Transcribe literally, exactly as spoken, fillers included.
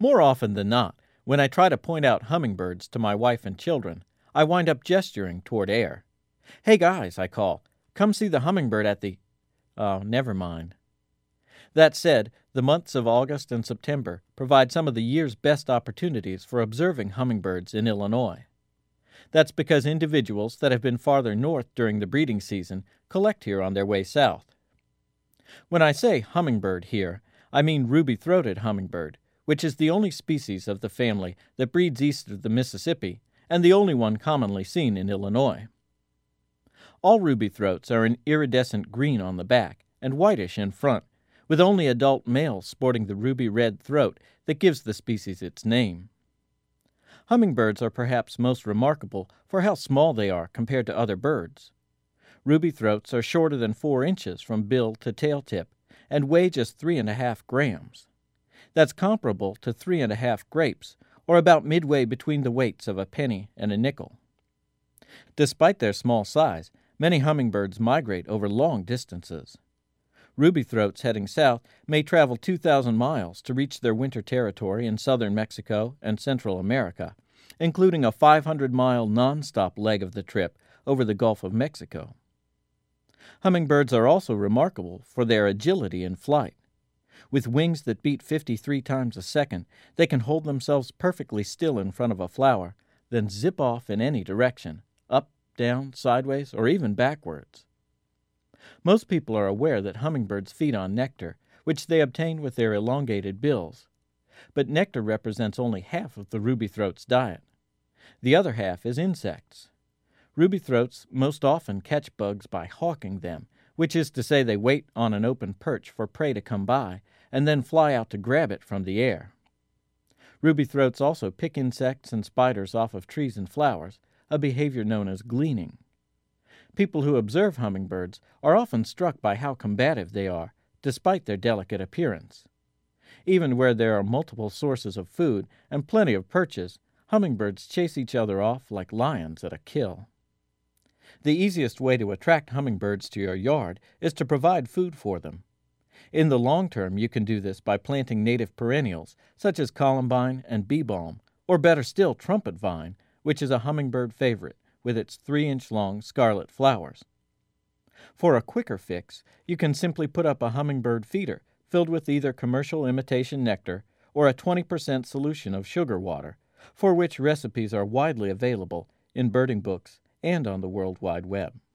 More often than not, when I try to point out hummingbirds to my wife and children, I wind up gesturing toward air. "Hey guys," I call, "come see the hummingbird at the—" Oh, never mind. That said, the months of August and September provide some of the year's best opportunities for observing hummingbirds in Illinois. That's because individuals that have been farther north during the breeding season collect here on their way south. When I say hummingbird here, I mean ruby-throated hummingbird, which is the only species of the family that breeds east of the Mississippi and the only one commonly seen in Illinois. All ruby-throats are an iridescent green on the back and whitish in front, with only adult males sporting the ruby-red throat that gives the species its name. Hummingbirds are perhaps most remarkable for how small they are compared to other birds. Ruby-throats are shorter than four inches from bill to tail tip and weigh just three and a half grams. That's comparable to three and a half grapes, or about midway between the weights of a penny and a nickel. Despite their small size, many hummingbirds migrate over long distances. Ruby-throats heading south may travel two thousand miles to reach their winter territory in southern Mexico and Central America, including a five hundred mile non-stop leg of the trip over the Gulf of Mexico. Hummingbirds are also remarkable for their agility in flight. With wings that beat fifty-three times a second, they can hold themselves perfectly still in front of a flower, then zip off in any direction, up, down, sideways, or even backwards. Most people are aware that hummingbirds feed on nectar, which they obtain with their elongated bills. But nectar represents only half of the ruby-throat's diet. The other half is insects. Ruby-throats most often catch bugs by hawking them, which is to say they wait on an open perch for prey to come by and then fly out to grab it from the air. Ruby-throats also pick insects and spiders off of trees and flowers, a behavior known as gleaning. People who observe hummingbirds are often struck by how combative they are, despite their delicate appearance. Even where there are multiple sources of food and plenty of perches, hummingbirds chase each other off like lions at a kill. The easiest way to attract hummingbirds to your yard is to provide food for them. In the long term, you can do this by planting native perennials, such as columbine and bee balm, or better still, trumpet vine, which is a hummingbird favorite, with its three-inch-long scarlet flowers. For a quicker fix, you can simply put up a hummingbird feeder filled with either commercial imitation nectar or a twenty percent solution of sugar water, for which recipes are widely available in birding books and on the World Wide Web.